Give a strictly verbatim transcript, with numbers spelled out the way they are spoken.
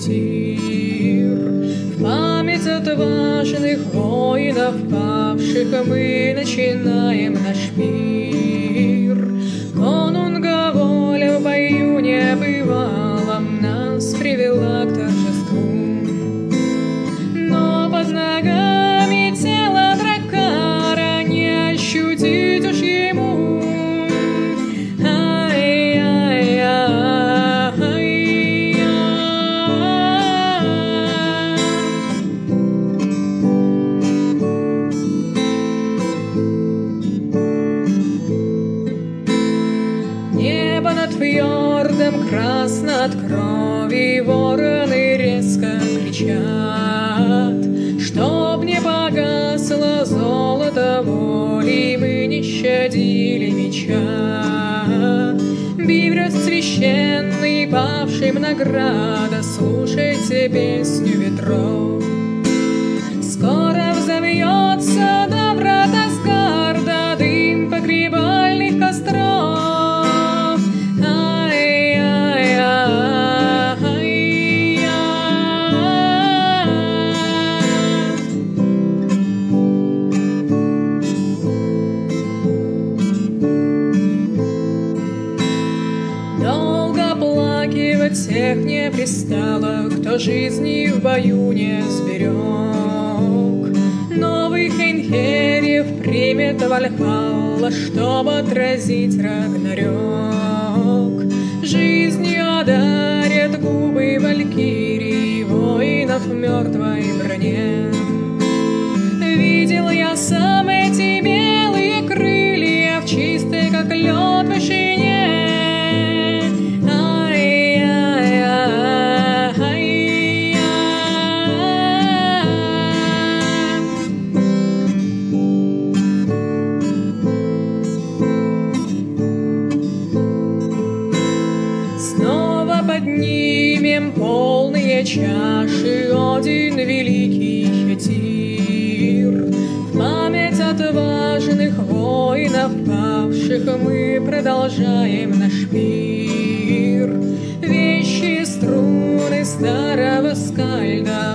ориентир. В память отважных воинов павших мы начинаем наш пир. Конунга воля в бою небывалом нас привела к торжеству. Но под ногами тело дракара не ощутить уж ему. Небо над фьордом красно от крови, вороны резко кричат. Чтоб не погасло золото воли, мы не щадили меча. Биврёс священный, павшим награда, слушайте песню ветров. Скоро взовьется до врат Асгарда дым погребальных костров. Долго оплакивать всех не пристало, кто жизни в бою не сберег. Новых Эйнхерьев примет Вальхалла, чтоб отразить Рагнарёк. Жизнью одарят губы валькирий воинов в мертвой броне. Видел я сам эти белые крылья в чистой, как лед, вышине. Снова поднимем полные чаши, Один великий Хетир. В память отважных воинов павших мы продолжаем наш пир. Вещи струны старого скальда